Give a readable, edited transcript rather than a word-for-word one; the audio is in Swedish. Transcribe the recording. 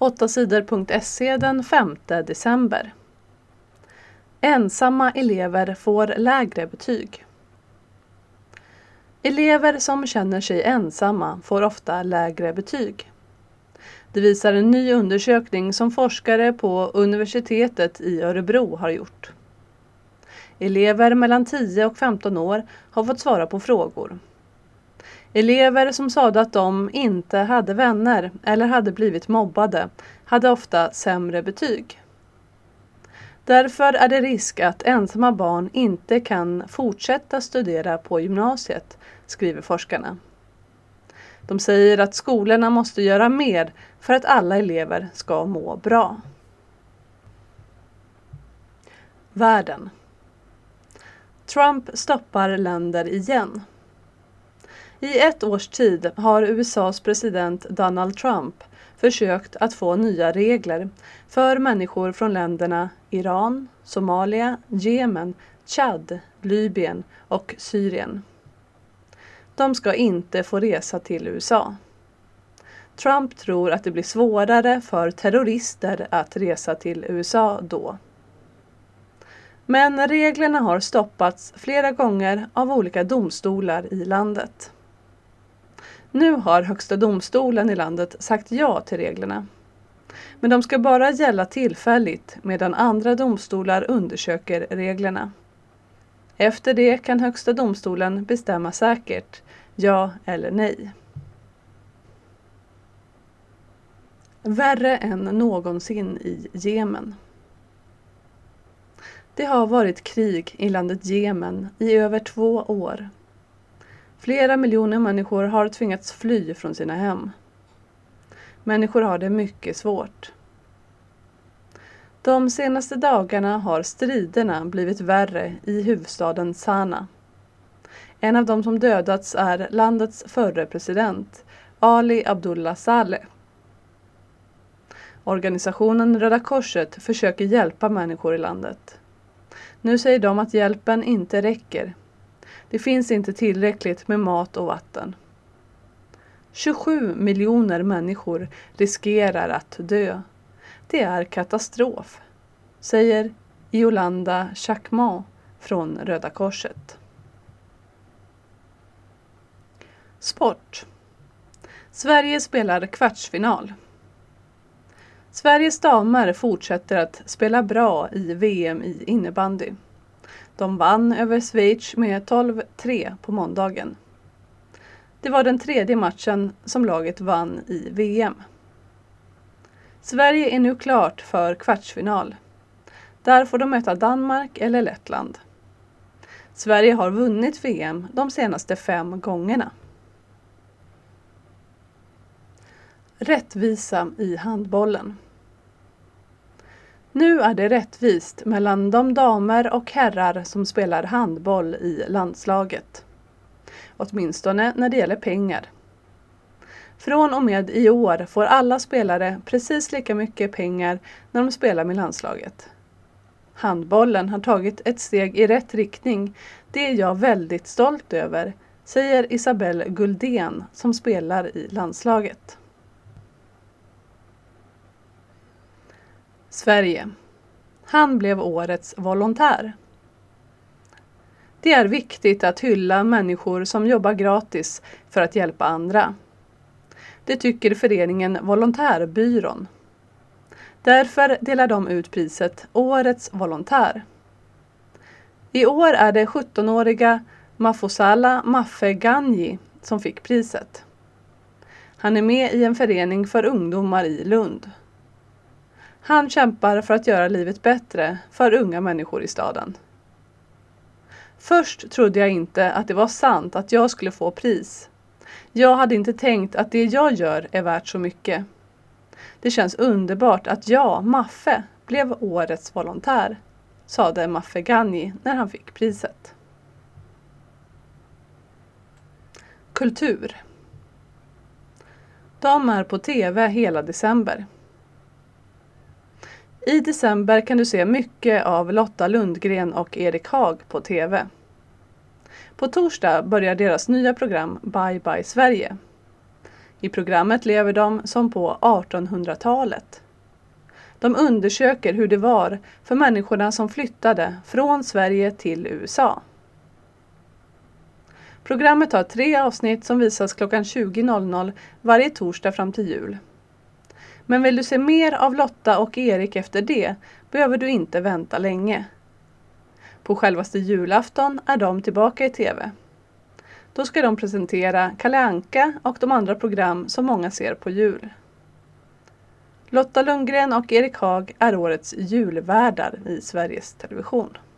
8sidor.se den 5 december. Ensamma elever får lägre betyg. Elever som känner sig ensamma får ofta lägre betyg. Det visar en ny undersökning som forskare på universitetet i Örebro har gjort. Elever mellan 10 och 15 år har fått svara på frågor. Elever som sade att de inte hade vänner eller hade blivit mobbade hade ofta sämre betyg. Därför är det risk att ensamma barn inte kan fortsätta studera på gymnasiet, skriver forskarna. De säger att skolorna måste göra mer för att alla elever ska må bra. Världen. Trump stoppar länder igen. I ett års tid har USAs president Donald Trump försökt att få nya regler för människor från länderna Iran, Somalia, Jemen, Tchad, Libyen och Syrien. De ska inte få resa till USA. Trump tror att det blir svårare för terrorister att resa till USA då. Men reglerna har stoppats flera gånger av olika domstolar i landet. Nu har högsta domstolen i landet sagt ja till reglerna. Men de ska bara gälla tillfälligt medan andra domstolar undersöker reglerna. Efter det kan högsta domstolen bestämma säkert, ja eller nej. Värre än någonsin i Jemen. Det har varit krig i landet Jemen i över 2 år. Flera miljoner människor har tvingats fly från sina hem. Människor har det mycket svårt. De senaste dagarna har striderna blivit värre i huvudstaden Sanaa. En av de som dödats är landets förre president, Ali Abdullah Saleh. Organisationen Röda Korset försöker hjälpa människor i landet. Nu säger de att hjälpen inte räcker. Det finns inte tillräckligt med mat och vatten. 27 miljoner människor riskerar att dö. Det är katastrof, säger Yolanda Chakma från Röda Korset. Sport. Sverige spelar kvartsfinal. Sveriges damer fortsätter att spela bra i VM i innebandy. De vann över Schweiz med 12-3 på måndagen. Det var den 3:e matchen som laget vann i VM. Sverige är nu klart för kvartsfinal. Där får de möta Danmark eller Lettland. Sverige har vunnit VM de senaste 5 gångerna. Rättvisa i handbollen. Nu är det rättvist mellan de damer och herrar som spelar handboll i landslaget. Åtminstone när det gäller pengar. Från och med i år får alla spelare precis lika mycket pengar när de spelar med landslaget. Handbollen har tagit ett steg i rätt riktning. Det är jag väldigt stolt över, säger Isabelle Guldén som spelar i landslaget. Sverige. Han blev årets volontär. Det är viktigt att hylla människor som jobbar gratis för att hjälpa andra. Det tycker föreningen Volontärbyrån. Därför delar de ut priset Årets volontär. I år är det 17-åriga Mafosala Mafeganyi som fick priset. Han är med i en förening för ungdomar i Lund. Han kämpar för att göra livet bättre för unga människor i staden. Först trodde jag inte att det var sant att jag skulle få pris. Jag hade inte tänkt att det jag gör är värt så mycket. Det känns underbart att jag, Maffe, blev årets volontär, sade Mafeganyi när han fick priset. Kultur. De är på TV hela december. I december kan du se mycket av Lotta Lundgren och Erik Haag på TV. På torsdag börjar deras nya program Bye Bye Sverige. I programmet lever de som på 1800-talet. De undersöker hur det var för människorna som flyttade från Sverige till USA. Programmet har 3 avsnitt som visas klockan 20.00 varje torsdag fram till jul. Men vill du se mer av Lotta och Erik efter det behöver du inte vänta länge. På självaste julafton är de tillbaka i tv. Då ska de presentera Kalle Anka och de andra program som många ser på jul. Lotta Lundgren och Erik Haag är årets julvärdar i Sveriges Television.